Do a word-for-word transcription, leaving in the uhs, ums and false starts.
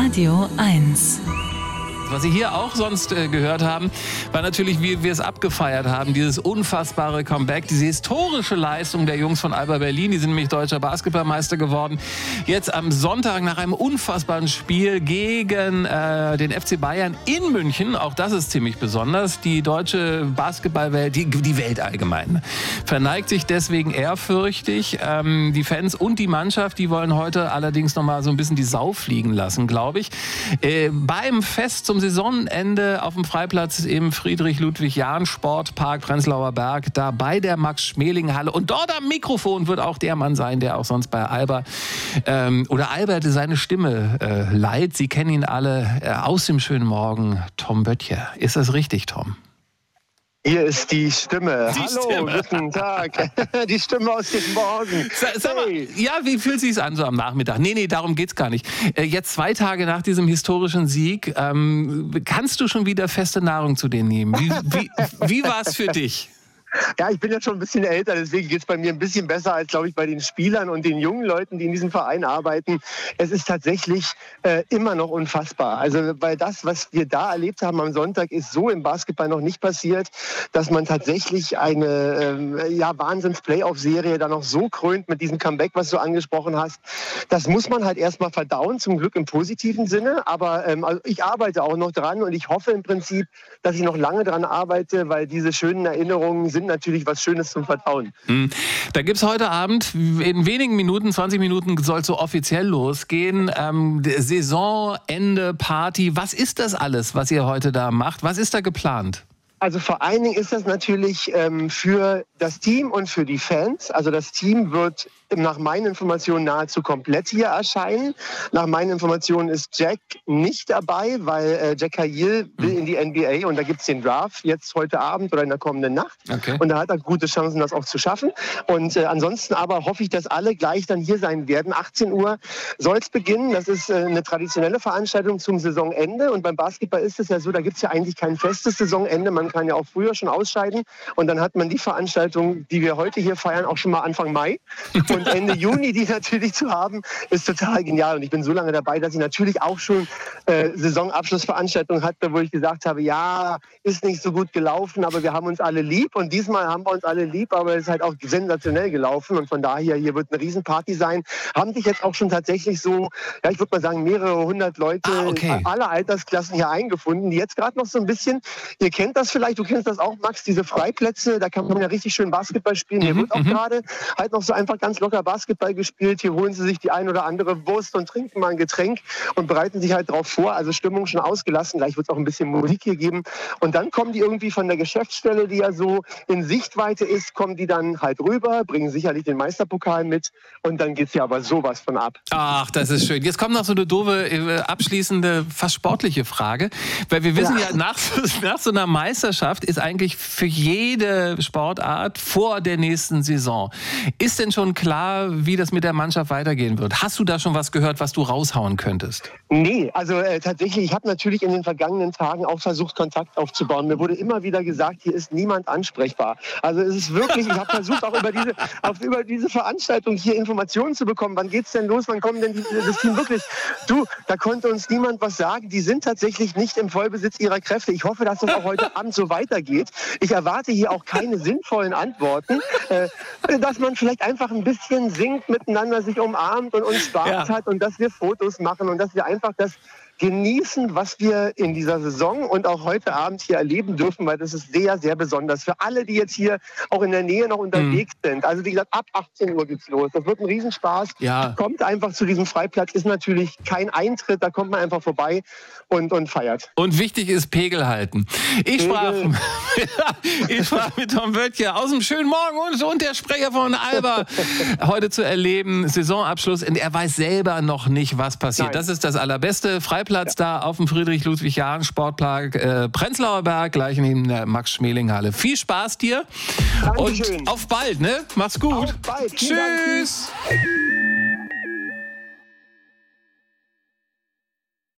Radio eins. Was Sie hier auch sonst äh, gehört haben, war natürlich, wie wir es abgefeiert haben, dieses unfassbare Comeback, diese historische Leistung der Jungs von Alba Berlin. Die sind nämlich deutscher Basketballmeister geworden. Jetzt am Sonntag nach einem unfassbaren Spiel gegen äh, den F C Bayern in München. Auch das ist ziemlich besonders. Die deutsche Basketballwelt, die, die Welt allgemein, verneigt sich deswegen ehrfürchtig. Ähm, die Fans und die Mannschaft, die wollen heute allerdings noch mal so ein bisschen die Sau fliegen lassen, glaube ich. Äh, beim Fest zum Saisonende auf dem Freiplatz im Friedrich-Ludwig-Jahn-Sportpark Prenzlauer Berg, da bei der Max-Schmeling-Halle. Und dort am Mikrofon wird auch der Mann sein, der auch sonst bei Alba ähm, oder Albert seine Stimme äh, leiht. Sie kennen ihn alle äh, aus dem schönen Morgen, Tom Böttcher. Ist das richtig, Tom? Hier ist die Stimme. Die Hallo, Stimme. guten Tag. Die Stimme aus dem Morgen. Sag, sag mal, Hey. ja, wie fühlt sich's an so am Nachmittag? Nee, nee, darum geht's gar nicht. Äh, jetzt zwei Tage nach diesem historischen Sieg, ähm, kannst du schon wieder feste Nahrung zu dir nehmen? Wie, wie, wie war's für dich? Ja, ich bin jetzt schon ein bisschen älter, deswegen geht es bei mir ein bisschen besser als, glaube ich, bei den Spielern und den jungen Leuten, die in diesem Verein arbeiten. Es ist tatsächlich äh, immer noch unfassbar. Also, weil das, was wir da erlebt haben am Sonntag, ist so im Basketball noch nicht passiert, dass man tatsächlich eine ähm, ja, Wahnsinns-Playoff-Serie dann noch so krönt mit diesem Comeback, was du angesprochen hast. Das muss man halt erstmal verdauen, zum Glück im positiven Sinne. Aber ähm, also ich arbeite auch noch dran und ich hoffe im Prinzip, dass ich noch lange dran arbeite, weil diese schönen Erinnerungen sind natürlich was Schönes zum Verdauen. Hm. Da gibt's heute Abend, in wenigen Minuten, zwanzig Minuten soll es so offiziell losgehen, ähm, Saisonende, Party. Was ist das alles, was ihr heute da macht? Was ist da geplant? Also vor allen Dingen ist das natürlich ähm, für das Team und für die Fans. Also das Team wird nach meinen Informationen nahezu komplett hier erscheinen. Nach meinen Informationen ist Jack nicht dabei, weil äh, Jack Halil will in die N B A und da gibt es den Draft jetzt heute Abend oder in der kommenden Nacht. Okay. Und da hat er gute Chancen, das auch zu schaffen. Und äh, ansonsten aber hoffe ich, dass alle gleich dann hier sein werden. achtzehn Uhr soll es beginnen. Das ist äh, eine traditionelle Veranstaltung zum Saisonende. Und beim Basketball ist es ja so, da gibt es ja eigentlich kein festes Saisonende. Man kann ja auch früher schon ausscheiden. Und dann hat man die Veranstaltung, die wir heute hier feiern, auch schon mal Anfang Mai. Und Ende Juni, die natürlich zu haben, ist total genial. Und ich bin so lange dabei, dass ich natürlich auch schon äh, Saisonabschlussveranstaltungen hatte, wo ich gesagt habe, ja, ist nicht so gut gelaufen, aber wir haben uns alle lieb. Und diesmal haben wir uns alle lieb, aber es ist halt auch sensationell gelaufen. Und von daher, hier wird eine Riesenparty sein. Haben sich jetzt auch schon tatsächlich so, ja, ich würde mal sagen, mehrere hundert Leute, Ah, okay. aller Altersklassen hier eingefunden, die jetzt gerade noch so ein bisschen, ihr kennt das vielleicht, du kennst das auch, Max, diese Freiplätze, da kann man ja richtig schön Basketball spielen. Hier Mhm, wird auch mhm. gerade halt noch so einfach ganz locker Basketball gespielt. Hier holen sie sich die ein oder andere Wurst und trinken mal ein Getränk und bereiten sich halt drauf vor. Also Stimmung schon ausgelassen. Gleich wird es auch ein bisschen Musik hier geben. Und dann kommen die irgendwie von der Geschäftsstelle, die ja so in Sichtweite ist, kommen die dann halt rüber, bringen sicherlich den Meisterpokal mit und dann geht es ja aber sowas von ab. Ach, das ist schön. Jetzt kommt noch so eine doofe, äh, abschließende, fast sportliche Frage. Weil wir wissen ja, Ja. nach, nach so einer Meisterschaft ist eigentlich für jede Sportart vor der nächsten Saison. Ist denn schon klar, wie das mit der Mannschaft weitergehen wird? Hast du da schon was gehört, was du raushauen könntest? Nee, also äh, tatsächlich, ich habe natürlich in den vergangenen Tagen auch versucht, Kontakt aufzubauen. Mir wurde immer wieder gesagt, hier ist niemand ansprechbar. Also es ist wirklich, ich habe versucht, auch über diese, auf, über diese Veranstaltung hier Informationen zu bekommen. Wann geht's denn los? Wann kommen denn die, das Team wirklich? Du, da konnte uns niemand was sagen. Die sind tatsächlich nicht im Vollbesitz ihrer Kräfte. Ich hoffe, dass das auch heute Abend so weitergeht. Ich erwarte hier auch keine sinnvollen Antworten. Äh, dass man vielleicht einfach ein bisschen singt, miteinander sich umarmt und uns Spaß Ja. hat und dass wir Fotos machen und dass wir einfach das genießen, was wir in dieser Saison und auch heute Abend hier erleben dürfen, weil das ist sehr, sehr besonders. Für alle, die jetzt hier auch in der Nähe noch unterwegs Mhm. sind. Also wie gesagt, ab achtzehn Uhr geht's los. Das wird ein Riesenspaß. Ja. Kommt einfach zu diesem Freiplatz. Ist natürlich kein Eintritt, da kommt man einfach vorbei und, und feiert. Und wichtig ist Pegel halten. Ich sprach, Pegel. ich sprach mit Tom Böttcher aus dem schönen Morgen und, und der Sprecher von Alba heute zu erleben. Saisonabschluss. Und er weiß selber noch nicht, was passiert. Nein. Das ist das Allerbeste. Freiplatz da auf dem Friedrich-Ludwig-Jahn-Sportpark äh, Prenzlauer Berg, gleich neben der Max-Schmeling-Halle. Viel Spaß dir. Dankeschön. Und auf bald, ne? Mach's gut. Auf bald. Vielen Dank. Tschüss.